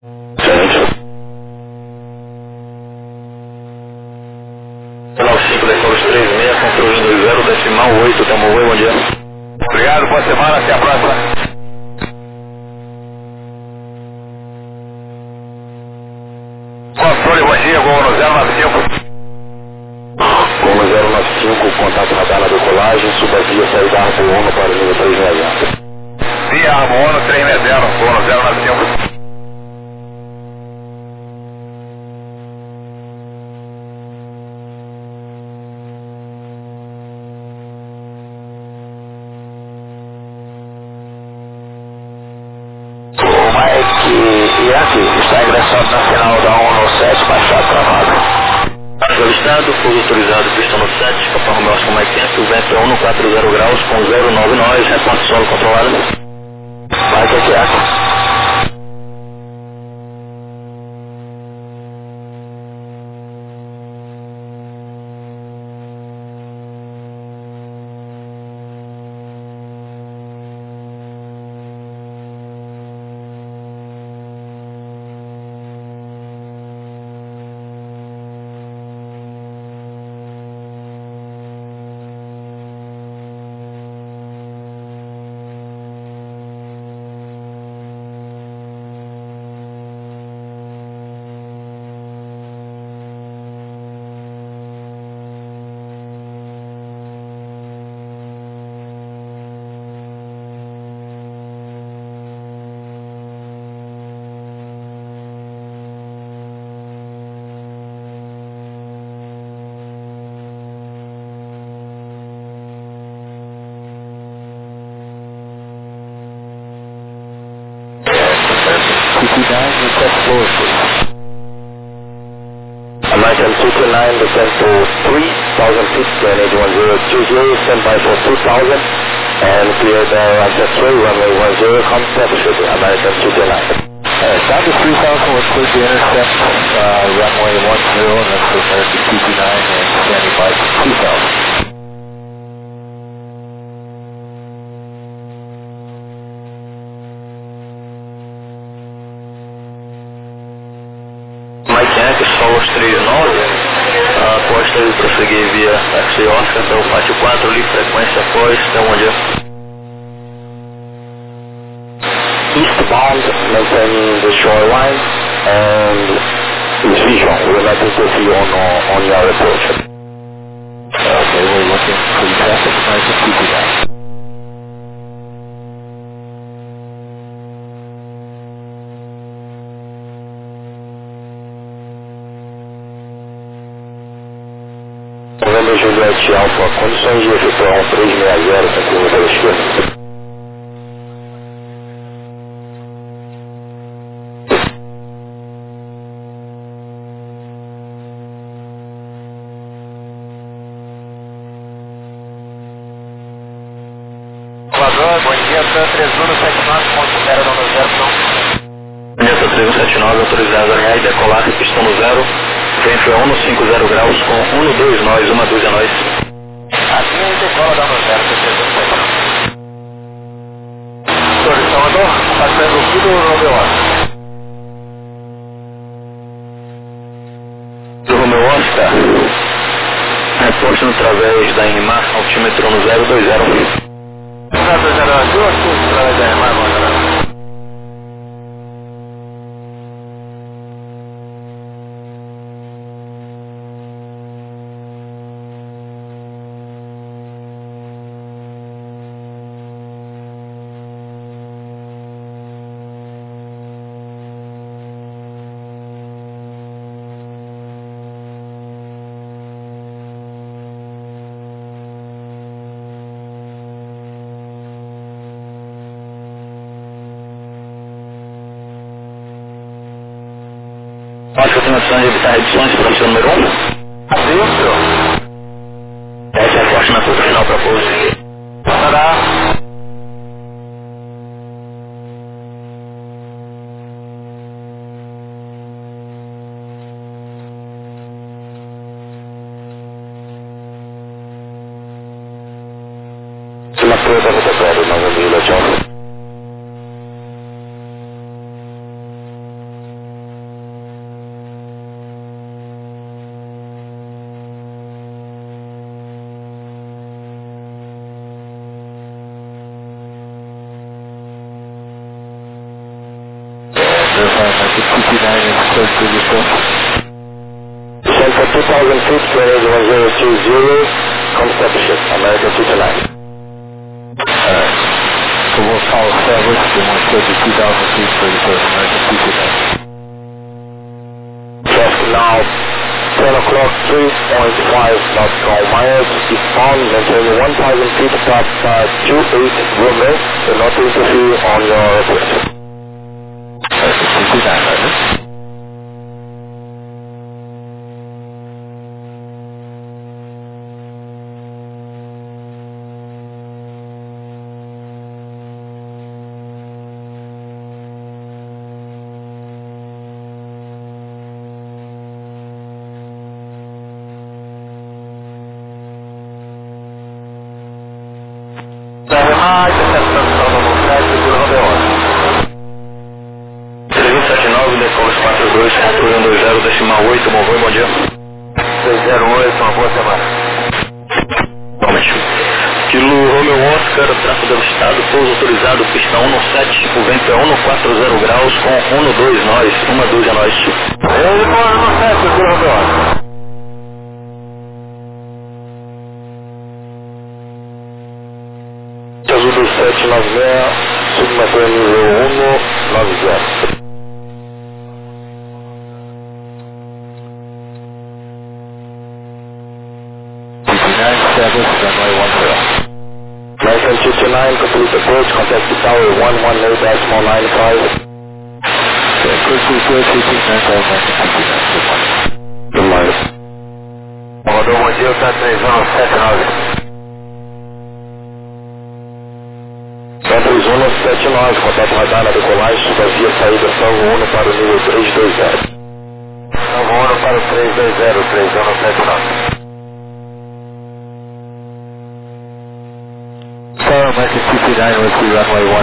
Excelente. 95 decimais 36, construindo 0 decimal 8, tamo oi, bom dia. Obrigado, boa semana, até a próxima. Controle, bom dia, Gol no 095. Gol no 095, contato radar na decolagem, suba via saída Arco 1 para o nível 360. Via Arco 1, 360, Gol no 095. Está ingressando na final da 197, baixado travado. Solicitado, pouso autorizado, pista no 7, escapar Romeo Oscar Mike Tempo, vento é 140 graus com 09 nós, reponte solo controlado. Vai que é American 229, descend to 3000 feet, Kennedy 1020, stand by for 2000, and clear the access way, runway 10, contact with American 229. Down to 3000 was clear to intercept, runway 10, and that's for American 229, and standing by for 2000. Mike Yankee, Solos 39, costa e prosseguir via Taxi Oscar, então parte 4, livre frequência após, então bom dia. Eastbound, maintaining the shoreline, and is visual, we're not interfere on your approach. Okay, we're looking for traffic, nice and keep it down. Novembro Juliette Alfa, condições de efetuar 360 com curva pela esquerda. Bom dia, TAN 3179, considera no 0, não? Bom dia, TAN 3179, autorizado a alinhar e decolar, pistão no 0, vento é 150 graus com 12 nós, 1 dúzia nós. Assim a decola da no 0, Senhor Salvador, passando tudo no Romeo Oscar. Do Romeo Oscar, reporte através da Enmar, altímetro no 020. 002, através da Enmar, Nós continuação de evitar reduções para o seu número 1. Sim, senhor. Essa é a forte na curva final para pouso. Parará. Uma coisa muito clara, não vou me tchau. Descend for 2,000 feet, QNH 1020, contact the ship, American 229. Alright. So we'll follow established and we'll set the 2,000 feet for the American 229. Traffic now 10 o'clock, 3.5 nautical miles, eastbound, maintaining 1,000 feet above 28 Romeo, do not interfere on your approach. American 229, right? Bom dia. 308, uma boa semana. Realmente. Kilo Romeo Oscar, tráfego ajustado, pouso autorizado, pista 117, o vento é 140 graus com 12 nós, 12 a nós. Eu moro no 7, Kilo Romeo Oscar. Azul do 796, submatéria nível 190. American 229, complete approach, contact the tower 118.95. Good morning. Rodou bom dia, tá 3179. 3179, contato radar na decolagem, subavia saída Salvo 1 para o nível 320. Salvo 1 para o 320, 3179. American 229 with the runway 10.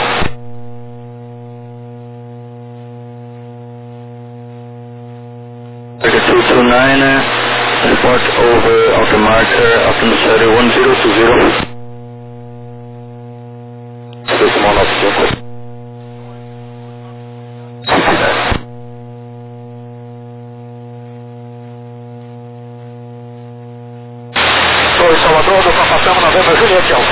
American 229, report over auto marker, altimeter 1020. Decimal 95. 2 Salvador, do Papatamo, Novembro, Juliette Alfa.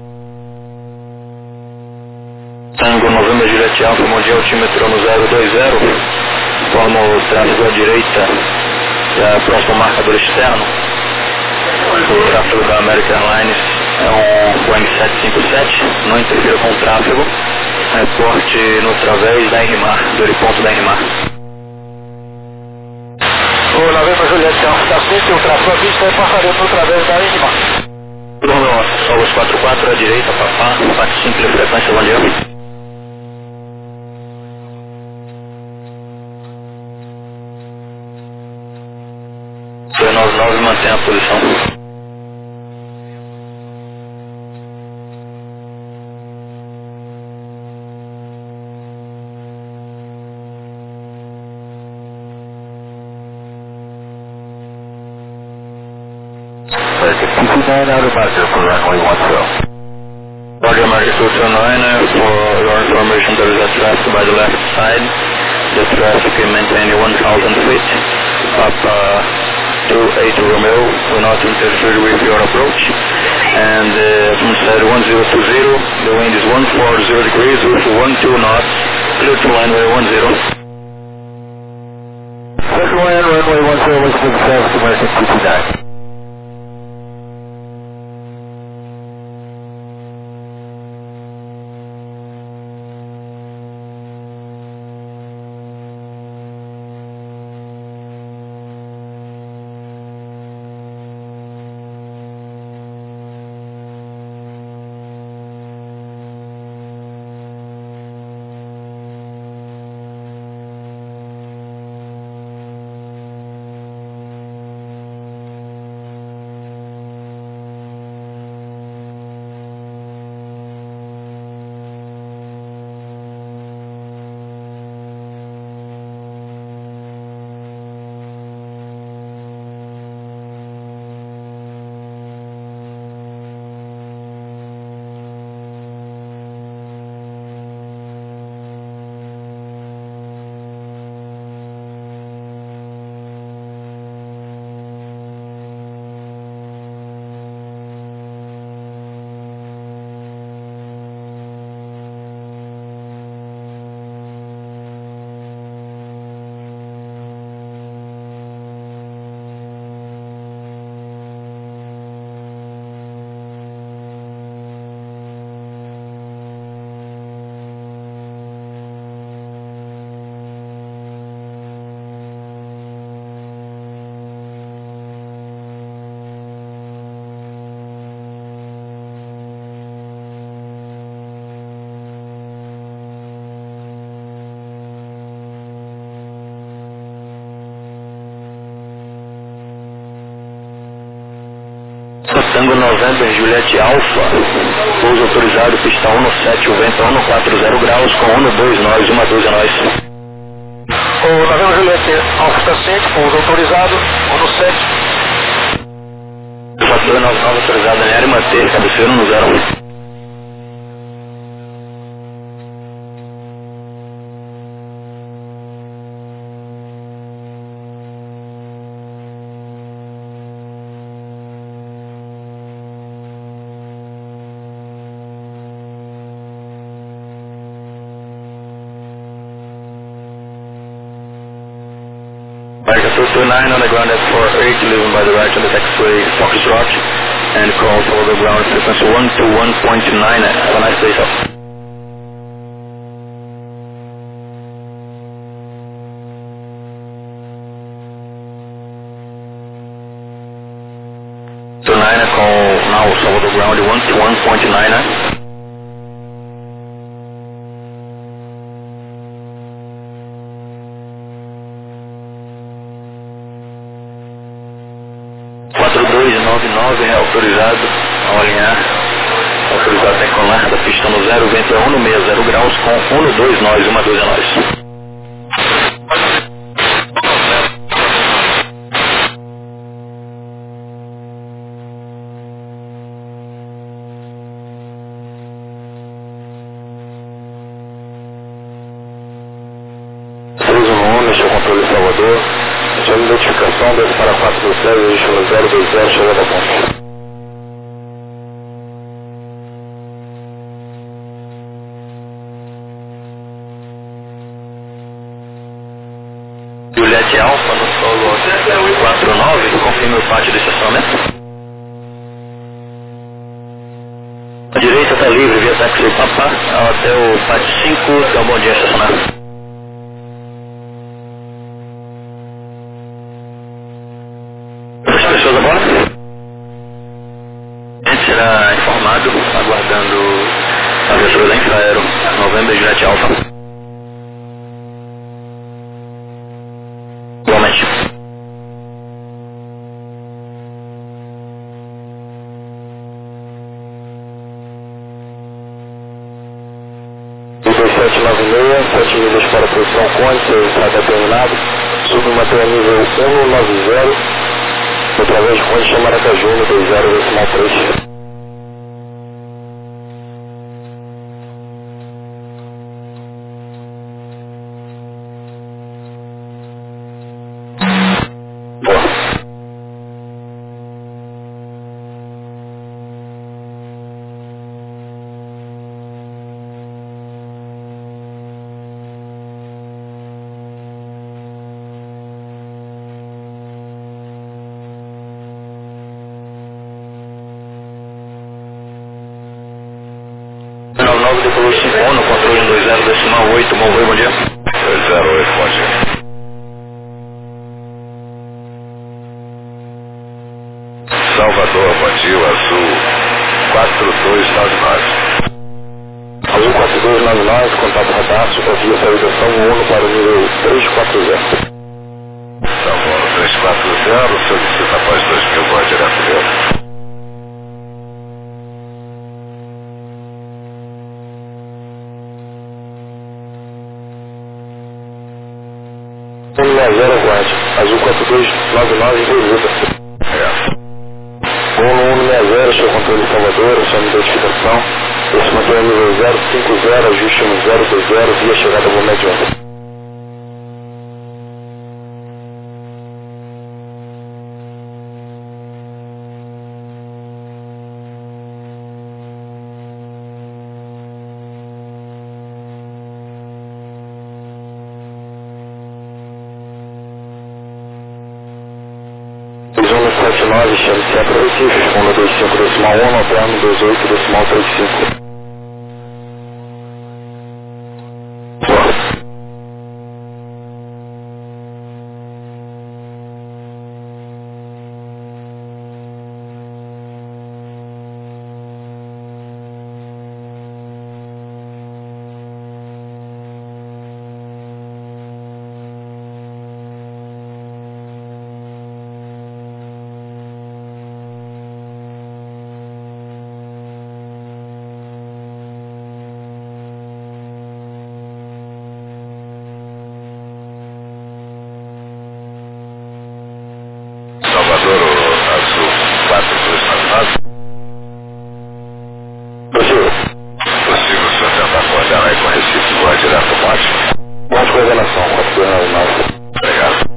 Tango Novembro Juliette Alfa, Mundial altímetro no 020, forma o tráfego à direita da próxima marcador externo. O tráfego da American Airlines é um Boeing 757, não interfira com o tráfego, reporte no través da Enrimar, do heliponto da Enrimar. O Novembro Juliette Alfa, assim que o tráfego à vista é passaremos no través da Enrimar. Romeo, Solos 44 à direita, Papá, 45 frequência, bom dia. 299, mantém a posição. American 229 out of marker for runway 10. Roger, American 229, for your information, there is a traffic by the left side. The traffic is maintained 1,000 feet. Papa 28 Romeo will not interfere with your approach. And from side 1020, the wind is 140 degrees with 12 knots. Clear to runway 10. Second one, runway 10, listen to the South American 229. Tango November, Juliette Alpha, pouso autorizado, pista 17, o vento 140 graus, com 12 nós, 12 nós. O November Juliette Alpha está ciente, pouso autorizado, 17. 4299 autorizado, linear e manter, cabeceira no 0. American 229 on the ground at 48, leaving by the right on the taxiway Foxtrot, and call for the ground frequency 121.9. Have a nice day, sir. Call now over the ground 121.9. É autorizado a alinhar, autorizado a decolar da pista no 0, vento é 160 graus com 12 nós, 12 nós. Este é o controle Salvador. Sua identificação desce para 427, registro no 020, chegada a ponte. Juliette Alpha no solo 49, confirme o pátio de estacionamento. A direita está livre via táxi Papá até o pátio 5, que é um bom dia estacionado. Pessoas a bordo? A gente será informado, aguardando a viatura da Infraero, November Juliette Alpha. Igualmente. O 2796, 7 milhas para a posição Conde, seu estado determinado, submanter a nível 190. Através de Conde Maracaju, no 20,3. Depois Simon, no controle 20,8, bom dia. 208, bom dia. Salvador, bom dia, Azul 4299. Azul 4299, contato radar, supervia saídação 1 para o nível 340. São Paulo 340, solicita após 2000, boa direto dentro. Azul 4299, Beluda. É. 1160, seu controle Salvador, sua identificação. Esse mantém nível 050, ajuste no 020, via chegada Boa Média. Chame Centro Recife, 125.1, alterno 18.35. 299. Obrigado.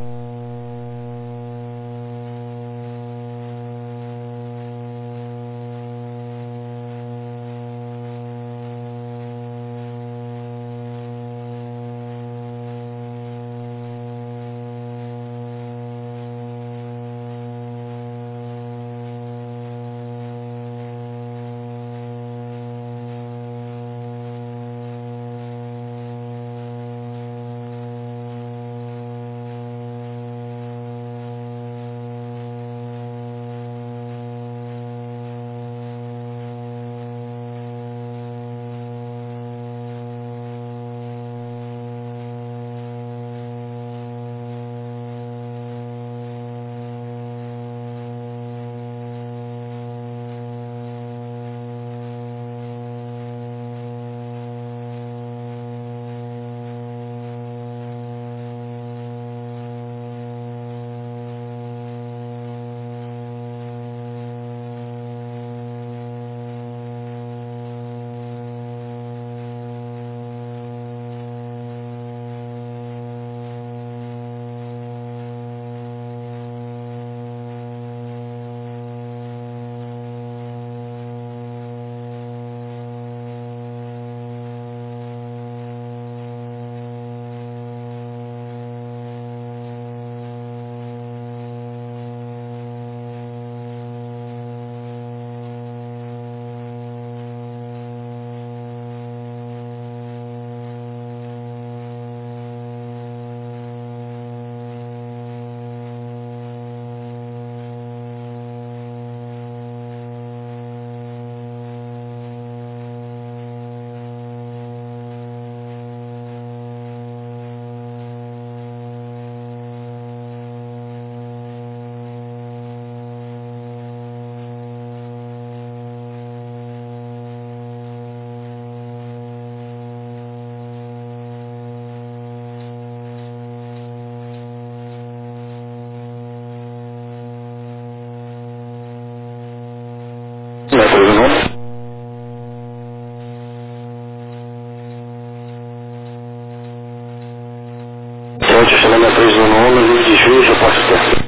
Gente, chamando a 3 do 9, 20 de julho, já posso ter.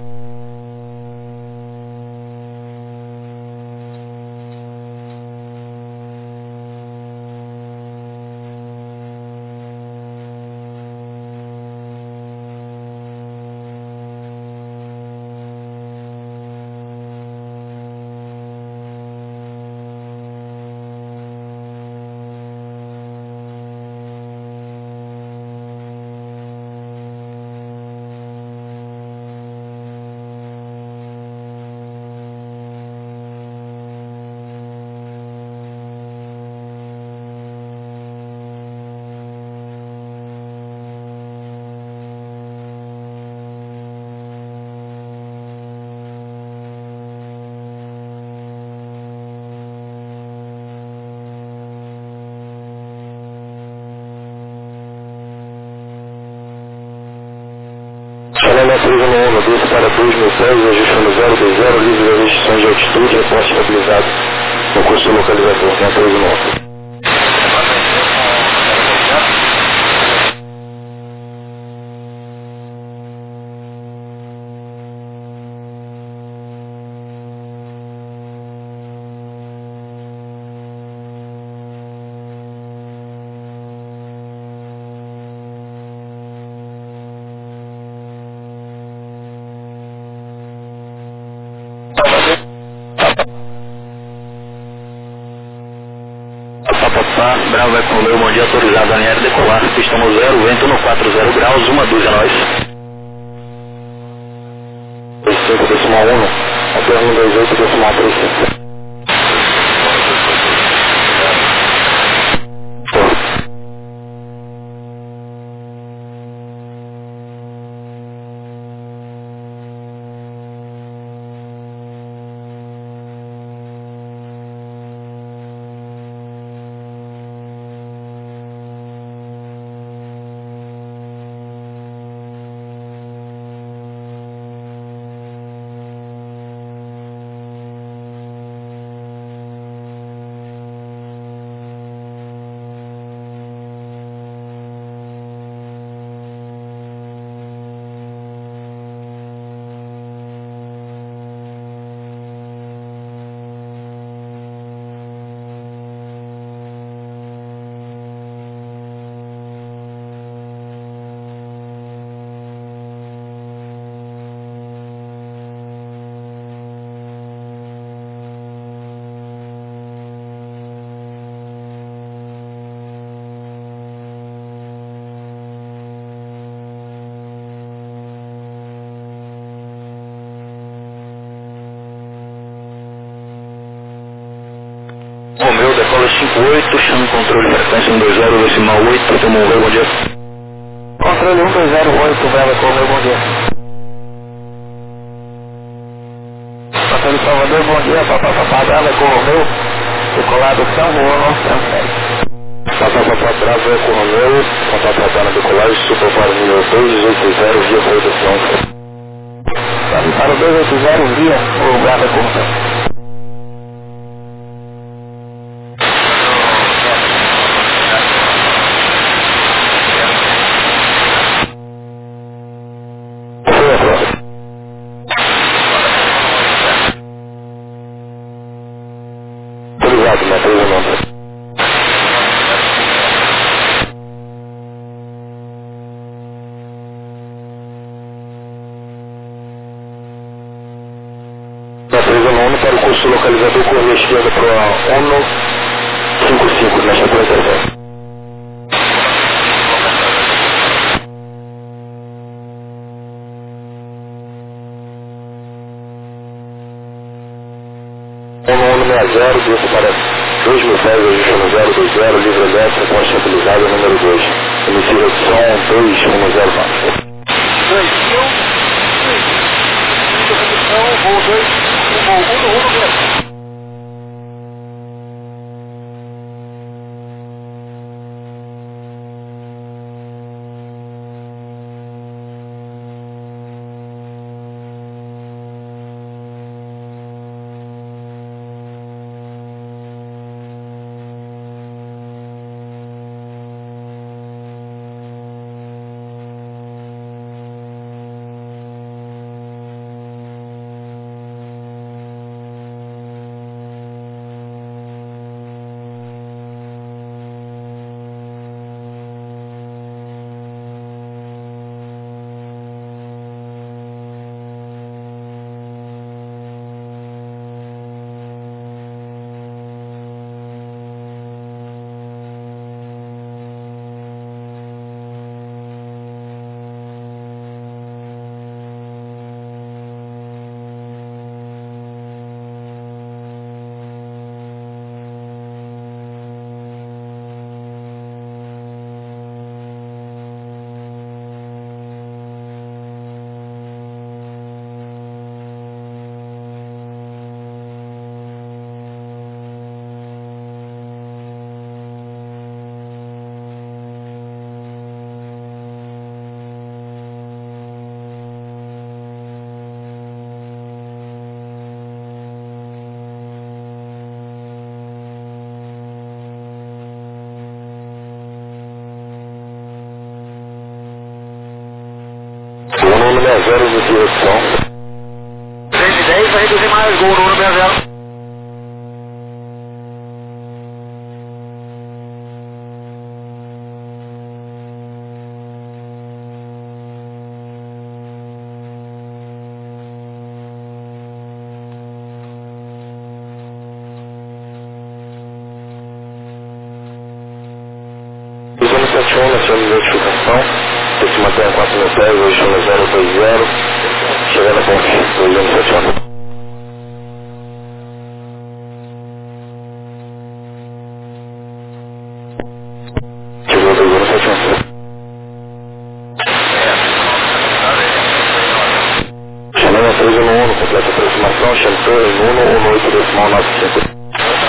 Chamando a 3 do 9, 12 para 2000 pés, ajustando 020, livre das restrições de altitude, reporte estabilizado no curso localizador, na 3 do 9. Bravo é com o meu bom dia autorizado a linha aérea decolar, pista no 0, vento no 40 graus, 1 dúzia nós. 5,1, até 128,35. 258, chama controle frequência 120,8, tomou um bom dia. Controle 1208, Brava Romeu, bom dia. Controle Salvador, bom dia, papapá, Brava Romeu, decolado São João, não transfere. Papapá, Brava Romeu, papapá na decolagem, super para o nível 280, via produção. Para o 280, via o Brava Romeu. Obrigado, Matheus, o nome. Matheus, o nome para o curso localizador correia esquerda para o 155, na sequência. Zero, desce para 2.000 pés, ajuste no 020, livre elétrico, com estabilizado, número 2. Emissível de som 2104. 2000, voo 2, voo 1 mesmo. Número 0 de direção. 310 vai reduzir mais gol no número 0. Usando 71 na sua identificação. Tem que manter a 4.000 pés, hoje no 020, chegando a ponte, usando 71. Chegou 271. Chamando a 311, completa aproximação, Chantor, em 1, 18,95.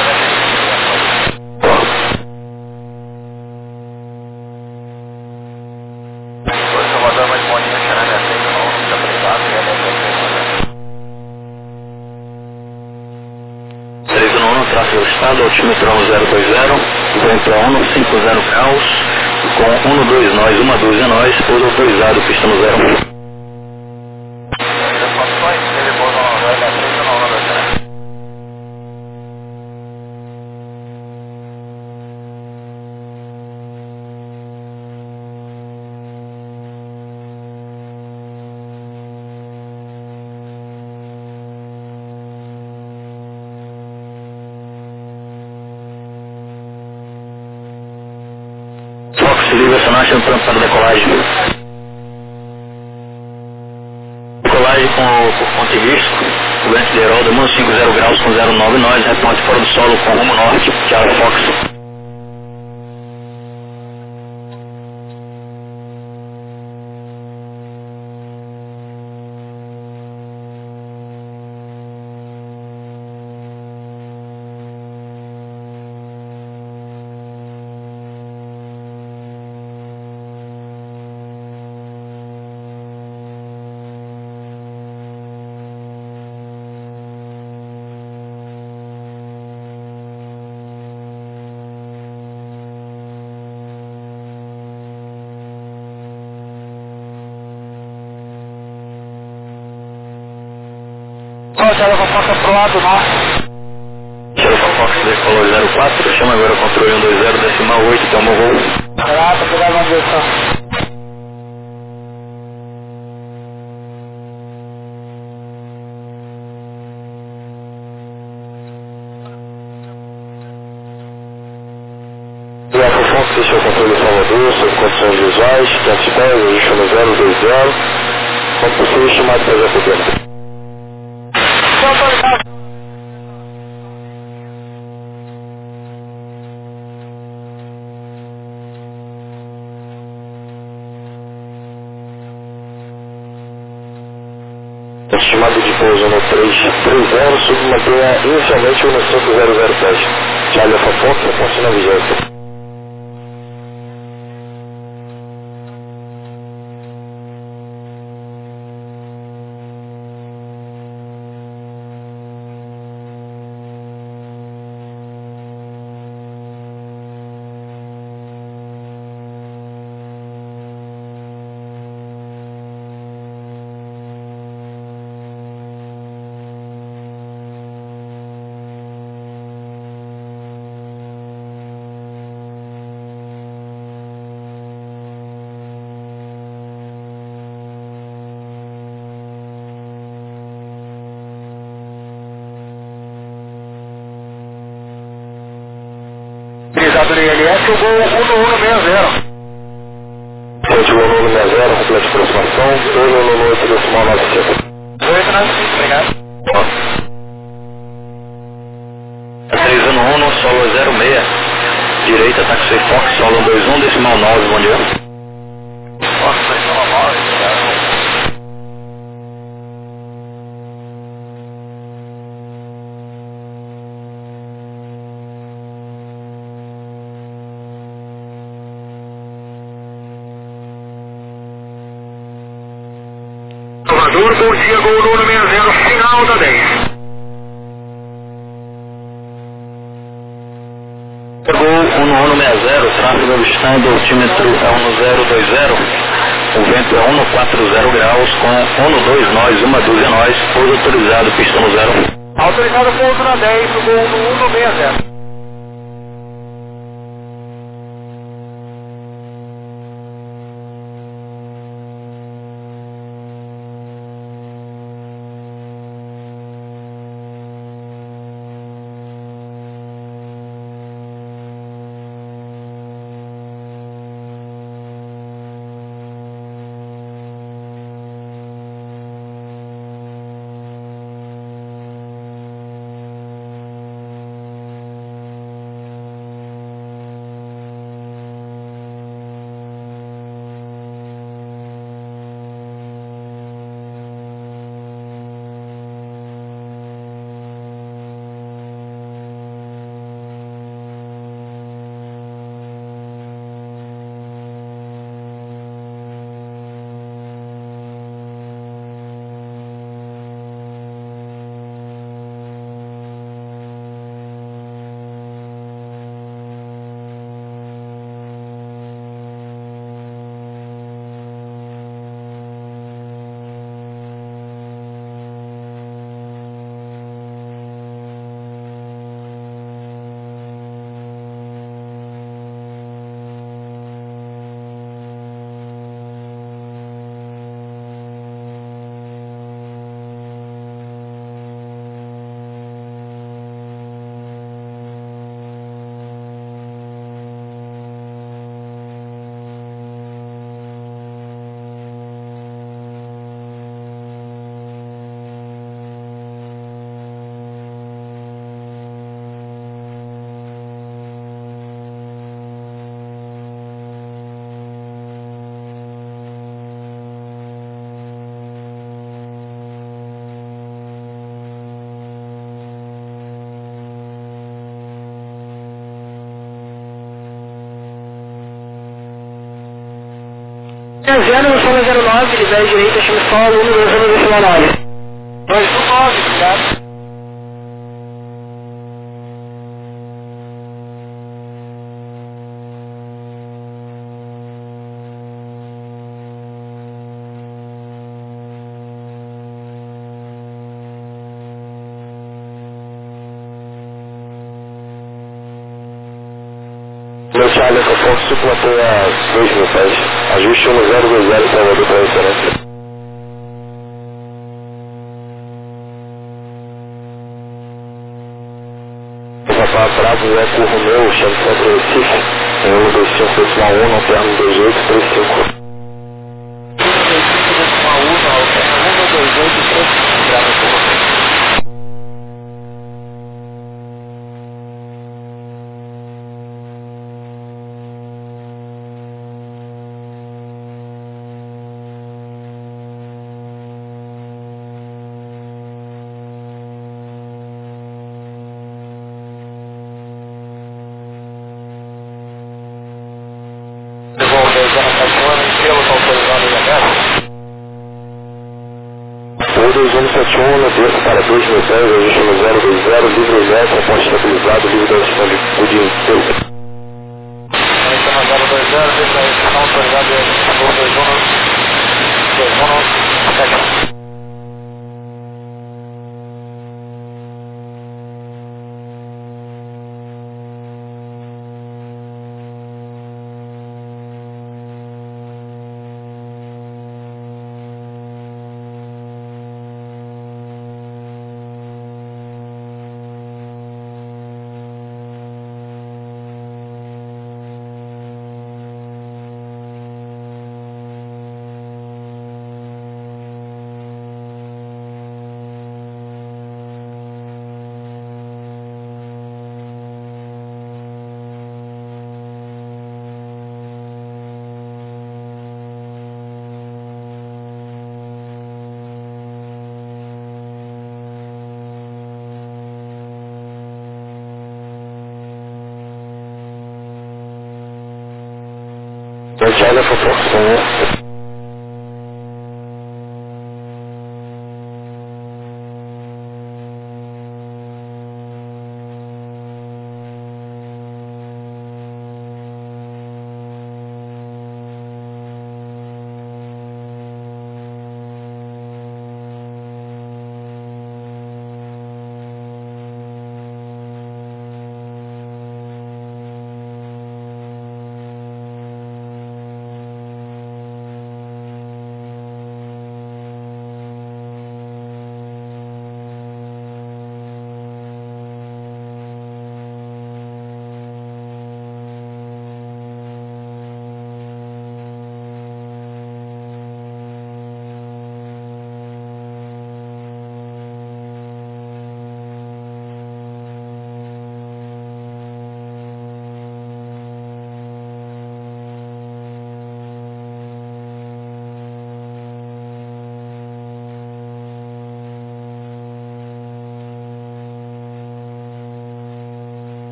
Altimetrão 020, vento a 150 graus, com 1, 2 nós, 1, 12 nós, pouso autorizado, pista no 0. Liga Sonation para decolagem. Decolagem com Ponte Vista, o vento de Heroldo, 150 graus com 09 nós, reponte fora do solo com rumo norte, Charlie Fox. Charlie Fox pro lado norte. Charlie Fox decolou 04, chama agora o controle 120, decimal 8, tomou voo. Grata, pegar uma direção. Alfa Fox, deixa o controle Salvador, sob condições visuais, 500 pés, ajuste no 020, quando possível chamado para a potência. Estimado de pouso no 330, submantenha inicialmente o no 5007. Charlie Alfa Fox, aposto na vigência. Utilizado no ILS, o gol 1160. Frente ao 1160, completa de aproximação, 1118 decimal 900. 895, obrigado. 311, solo 06, direita, táxi Fox, solo 21, decimal 9, bom dia. Fox, decimal 9, obrigado. Salvador, bom dia, gol 1160, final da 10. Gol 1160, tráfego avistando, altímetro é 1020, o vento é 140 graus com 12 nós, uma dúzia nós, pouso autorizado, pista no 0. Autorizado pouso na 10, o gol 1160. Luciano, Luciano 09, libere direita, chame só, número 2,9. 2,9, obrigado. Meu Charlie, que eu posso suplantar a 2.000 pés. Ajuste 1020 Salvador para referência. Papá Bravo, Eco Romeu, chame Centro Recife, em 125.1, não termo 2835. 125.1, não termo 12835, grava por você. O 2171, no berço para 2.000 pés, ajuste no 020, livre 0, composto estabilizado, livre da gestão do dia inteiro. Aí chama 020, deixa aí, não autorizado, 21, 7. Charlie for Fox 1.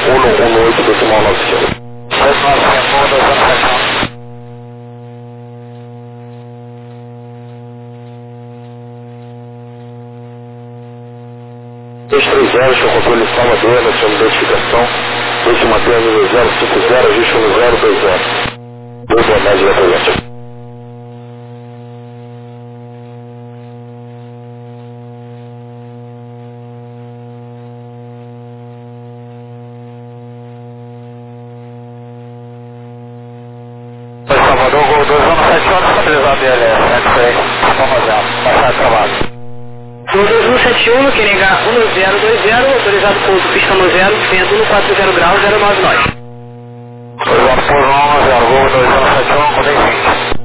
118,95. 230, seu controle Salvador, na sua identificação. Deixe manter a nível 050, ajuste no 020. Boa média da presente. Salvador, Gol 2, vamos 7 horas, estabilizar BLS, X-Ray, vamos lá, passar trabalho. Gol 2171, no Querenga 1020, autorizado pouso, pista no 0, vento no 40 graus, 09 nós. Autorizado pouso 10, Gol 2171, com 20.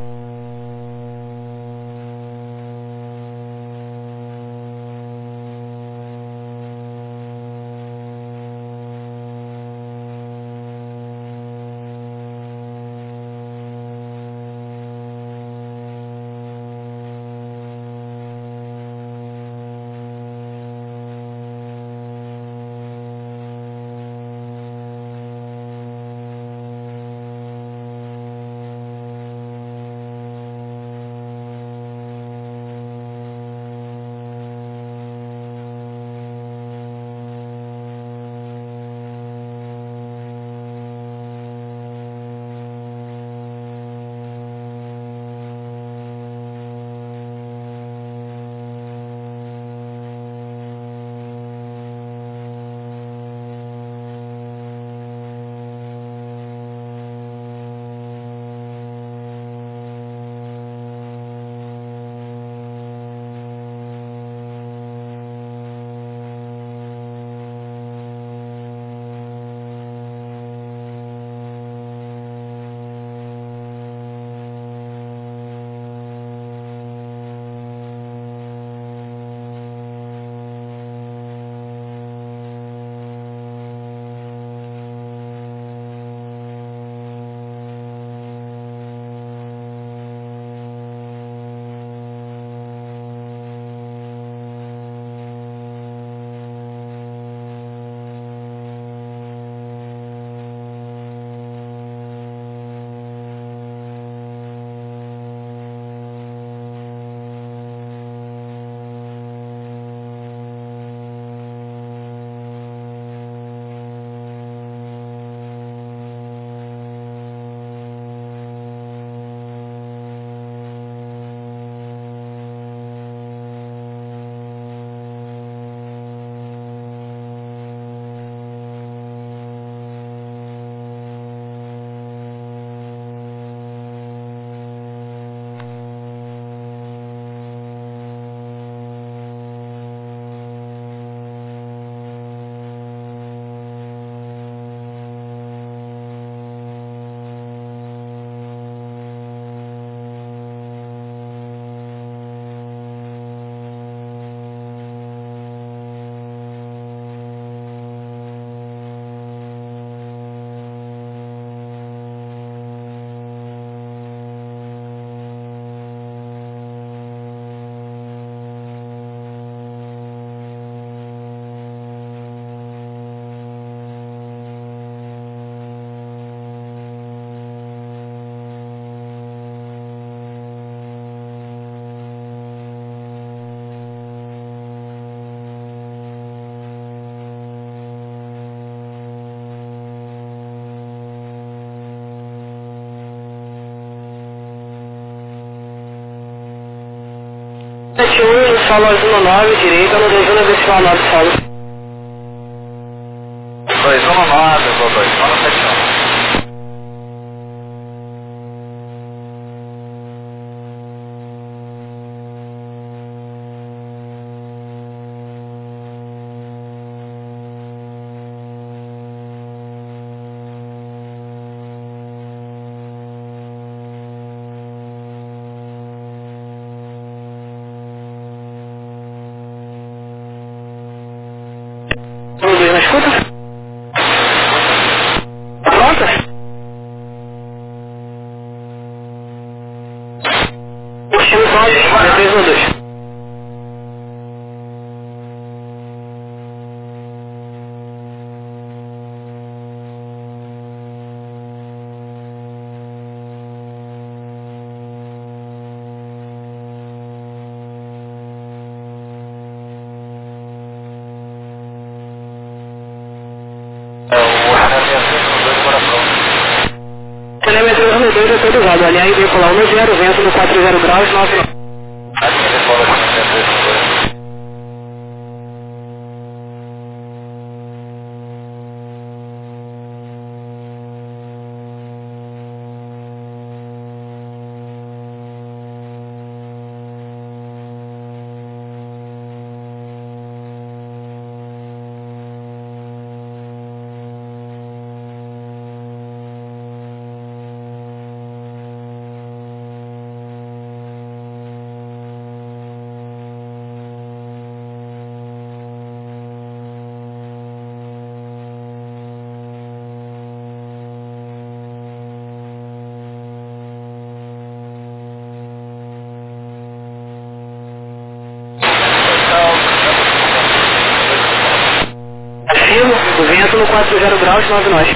Solo 19, direita, no 2 decimal 9 solo. 219, Gol 2, vamos 7 2 2 autorizado, a linha veicular 10, vento no 40 graus, 9. O vento no 40 graus, 9 nós.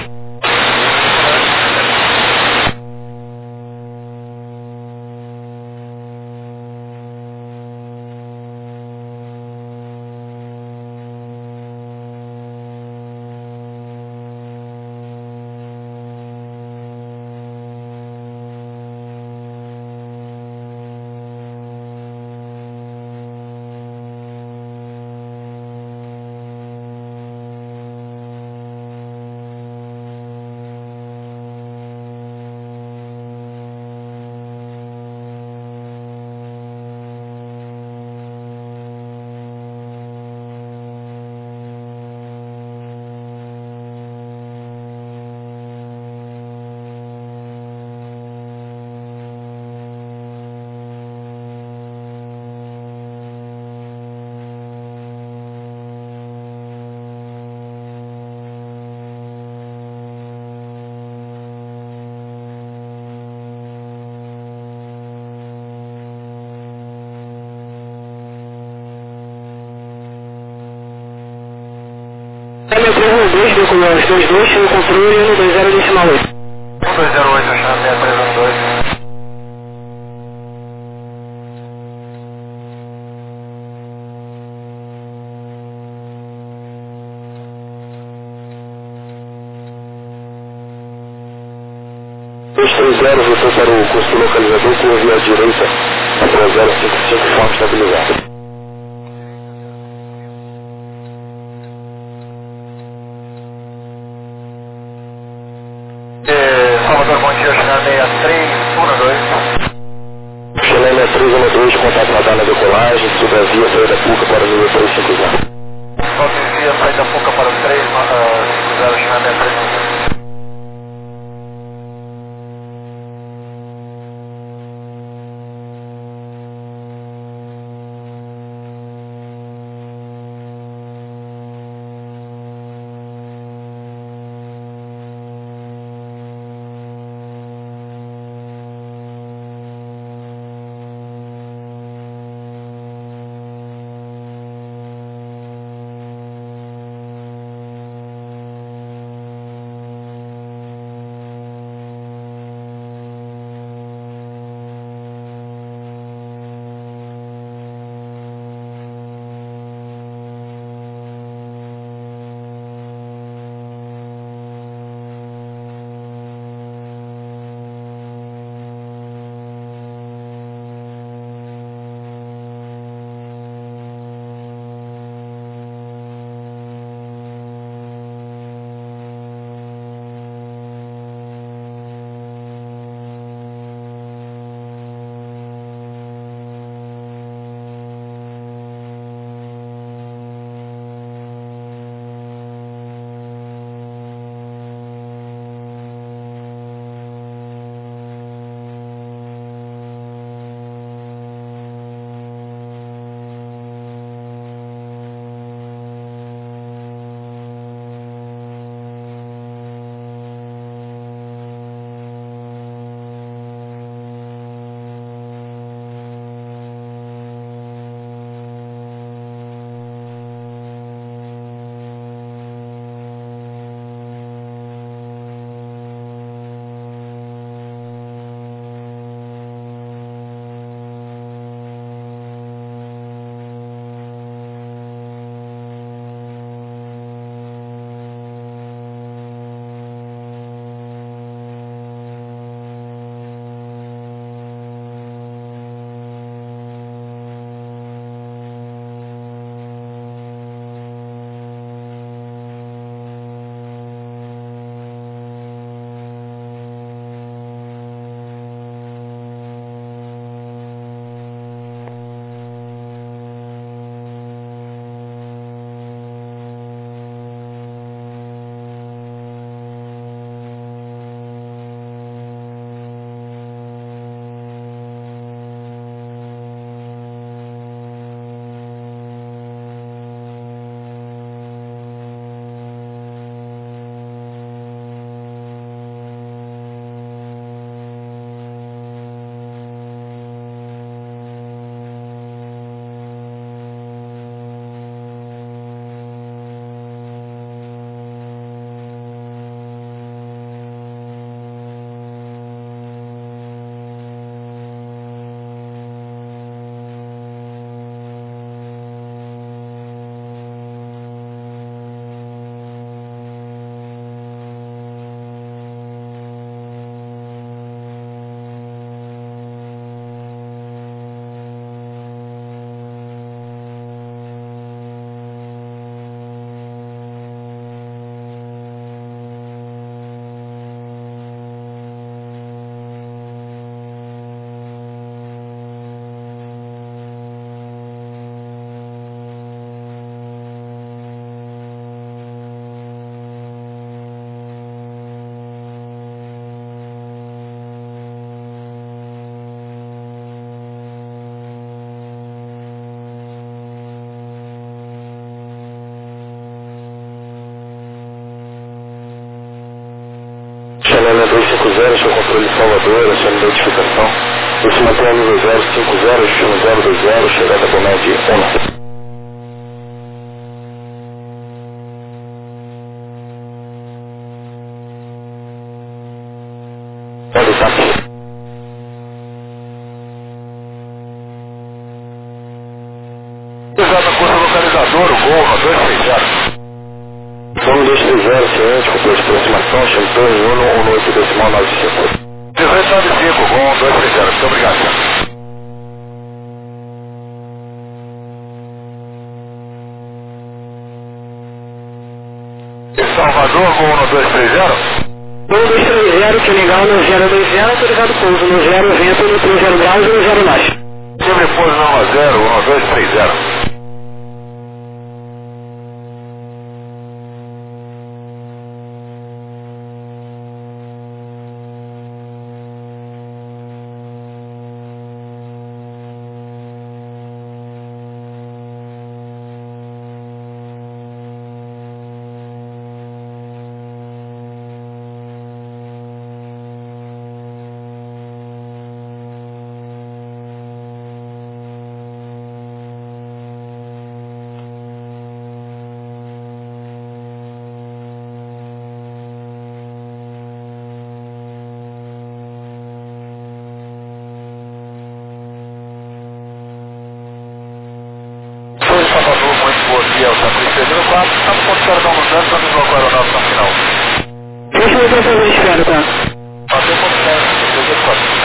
Meu primo 2, veicular 22, no controle 120 decimal 8. 1208, achando 6312. Você para o custo localizador com a via direita após 055 forma estabilizada. Salvador, bom dia, Chilena 6312. Chilena 6312, contato radar na decolagem, sobre a via saída PUCA para o nível 350. Sobe via saída PUCA para o 350, Chilena 6312. 050, seu controle de Salvador, a sua identificação. Você mantém a nível 050, destino 020, chegada a Bomed 1. Pode estar aqui. Usando a curva localizador, o gol, 230. Vamos 230, ciente, controle de aproximação, Champagne 118 decimal 95. 1895, gol, 230. Muito obrigado, senhor. Salvador, gol 1230. 1230, que legal no 020, autorizado pouso no 0 vento, no 30 graus e no 0 nós. Sobre pouso não 0, 1230. Salvador, muito bom dia, o Santos Pedro 4, estamos com o Sardão no Santos, vamos colocar a aeronave no final. Deixa eu ver fazer espera, tá? Bateu com o Santos, 4.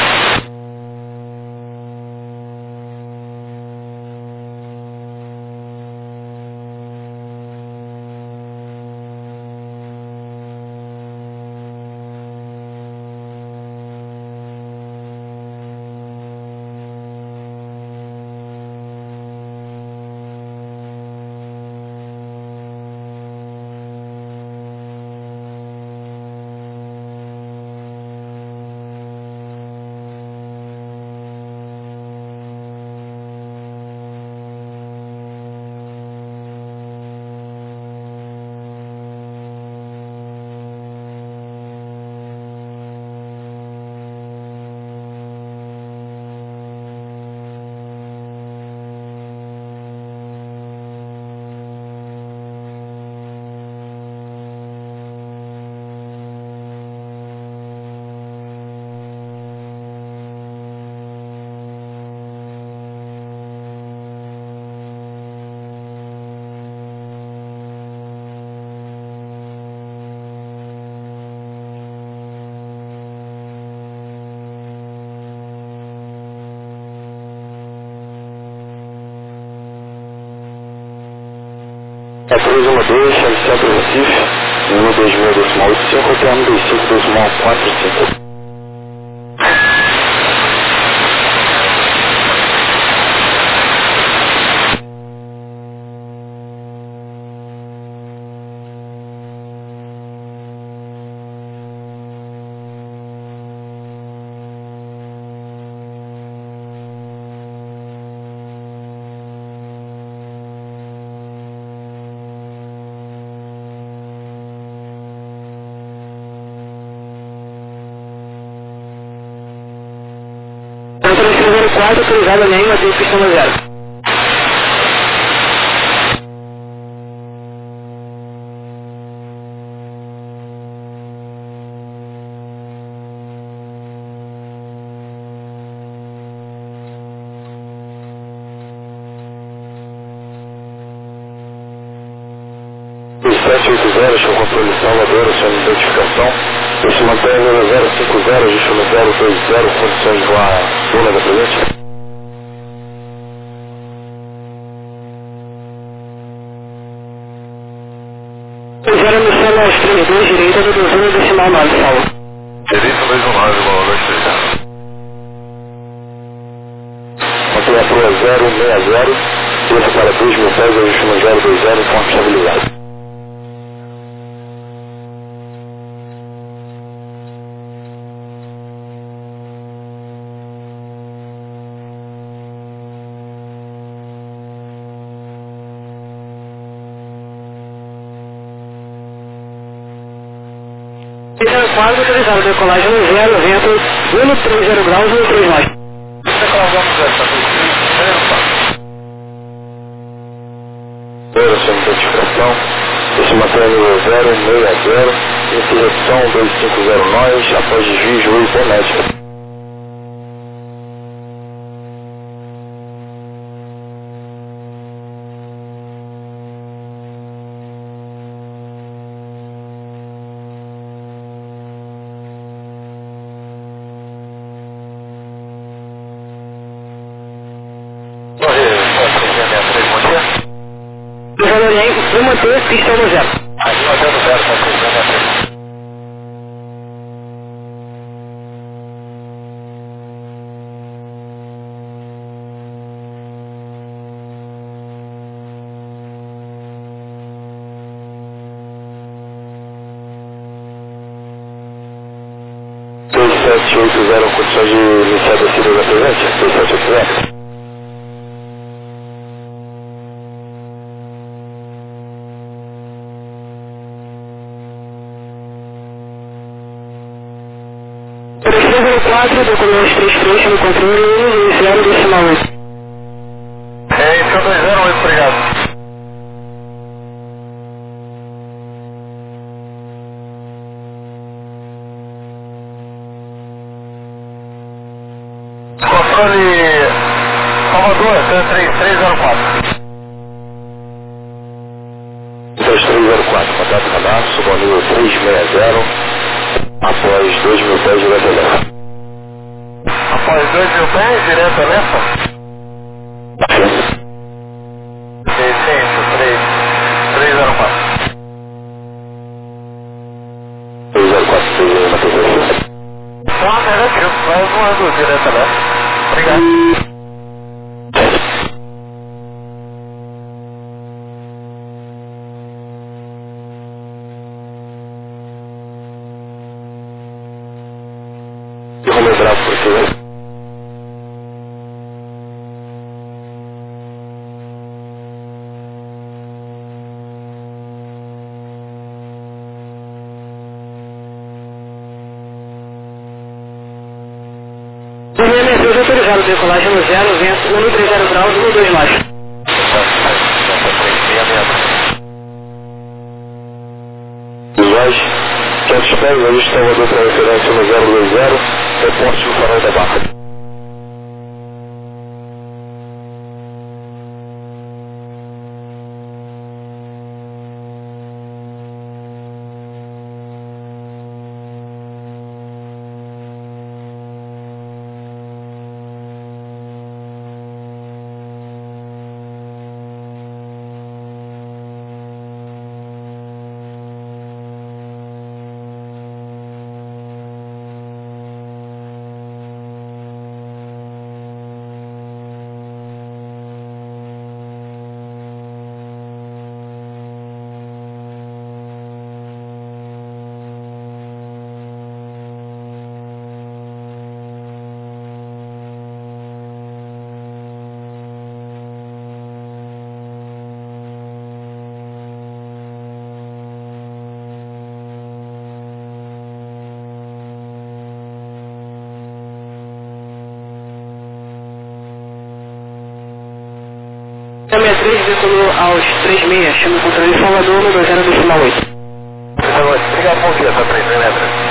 É 312, Centro Recife, no 2000,85, até ano 25,45. Santos 04, autorizado a nenhuma de pista no 0. O 780, seu controle de Salvador, a sua identificação. Você mantém a nível 050, destino 020, condições de voar Luna da presente. Zero no céu mais 32, direita do 2,9, salvo. Direito 219, gol, 230. Mantém a proa 060, desça para 2.000 pés, destino 020, com estabilidade. 304, autorizado decolagem no 0, vento 130 graus, 130 nós. Decolagem no 0, Santa Cruz 304. Sua identificação, se mantém no 060, insurreição 250 nós, após desvio, juízo fonético. Vou manter pista no 0. Aqui nós temos 0, Santa Cruz 303. Condições de iniciar a descida da presente? 2780. Documento 33 no controle 120 decimal 8. É isso, 208, obrigado. Controle Salvador, 3304. 3304, contato cadastro, subanil 360, após 2.000 pés de Letelé. Após 2.000 pés, direto a Lefa? Sim, 304. 304, Então, negativo, vai voando direto a Lefa. Obrigado. Vou lembrar por aqui. Autorizado decolagem no 0, vento 130 graus, 120 nós. Nós, 500 pés, a gente tem outra referência no 020, reporte do farol da barra. Câmera 3 decolou aos 36, chama o controle Salvador no 20 decimal 8. Obrigado, bom dia, Santa Cruz 303.